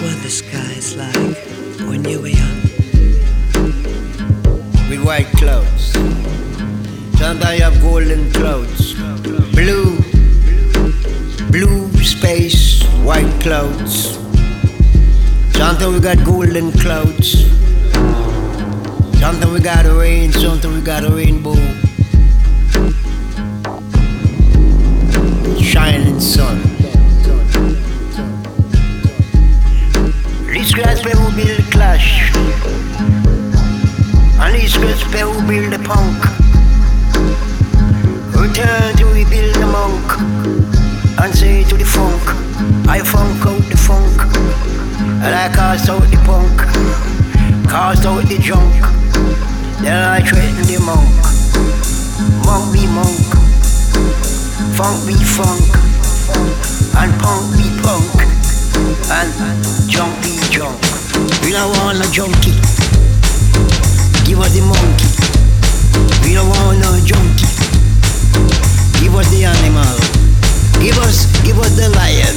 what the sky's like when you were young. With white clouds. Sometimes you have golden clouds. Blue space, white clouds. Sometimes we got golden clouds. Sometimes we got rain, sometimes we got a rainbow. Shining sun. This gospel will build the clash. And this gospel will build the punk. Return to rebuild the monk. And say to the funk, I funk out the funk. And I cast out the punk. Cast out the junk. Then I threaten the monk. Monk be monk. Funk be funk. And punk be punk. And junk be junk. We don't want no junkie. Give us the monkey. We don't want no junkie. Give us the animal. Give us the lion.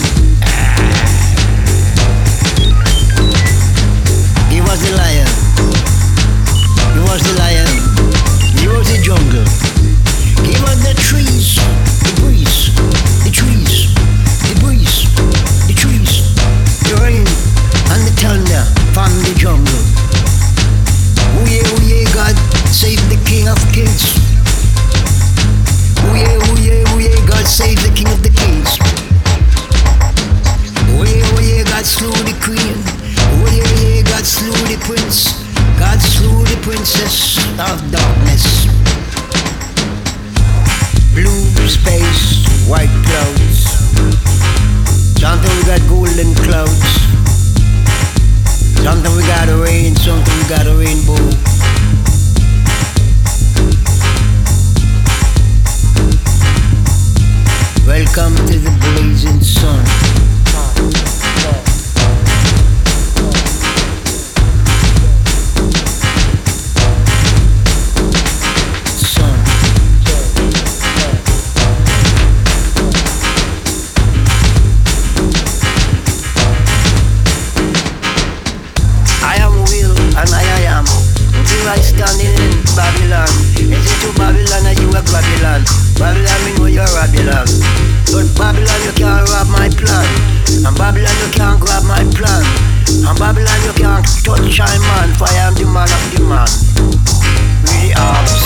Give us the lion. Give us the lion. Give us the jungle. Give us the trees, the breeze, the trees, the breeze, the trees, the rain and the thunder from the jungle. Ooh yeah, God, save the King of Kings. Ooh yeah, God, save the King of the Kings. Ooh yeah, God slew the Queen. Ooh yeah, God slew the Prince. God slew the Princess of Darkness. Blue space, white clouds. Sometimes we got golden clouds. Sometimes we got a rain, sometimes we got a rainbow. Welcome to the blazing sun. I standing in Babylon. Is it to Babylon or you a Babylon? Babylon, me know you're Babylon. But Babylon, you can't rob my plan. And Babylon, you can't grab my plan. And Babylon, you can't touch my man. For I am the man of the man. With the arms.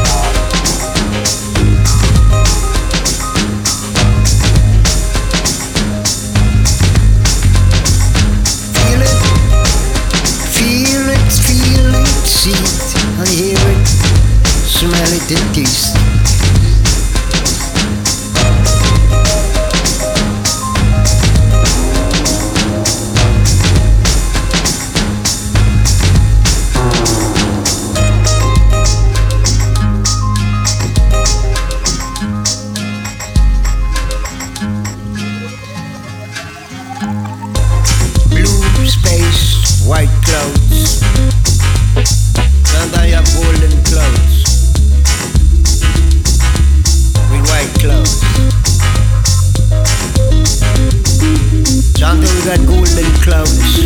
See it and hear it, smell it and taste. Blue space, white clouds. And I have golden clouds with white clouds. Sometimes we got golden clouds.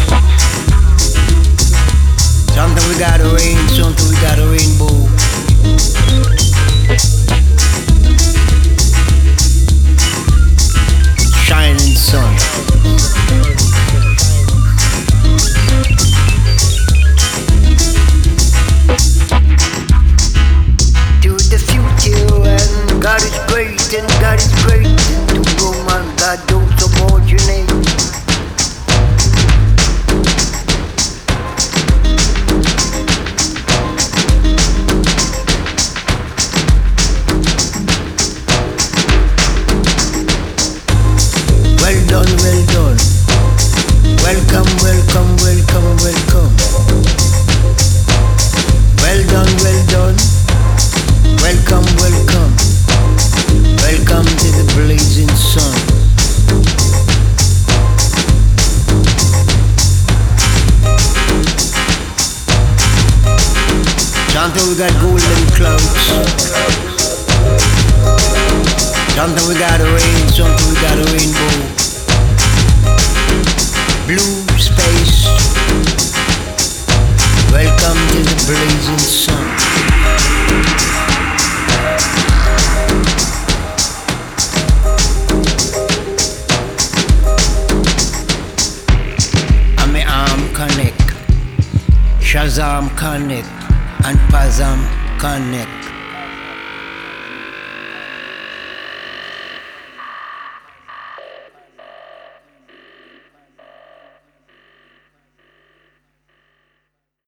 Sometimes we got a rain, sometimes we got a rainbow. Shining sun. God is great and God is great. To know man, God don't subordinate. Well done, well done. Welcome, welcome, welcome, welcome. Well done, well done. Welcome, welcome. Welcome to the blazing sun. Sometimes we got golden clouds. Sometimes we got a rain, sometimes we got a rainbow. Blue blazing sun. And my arm connect, Shazam connect, and Pazam connect.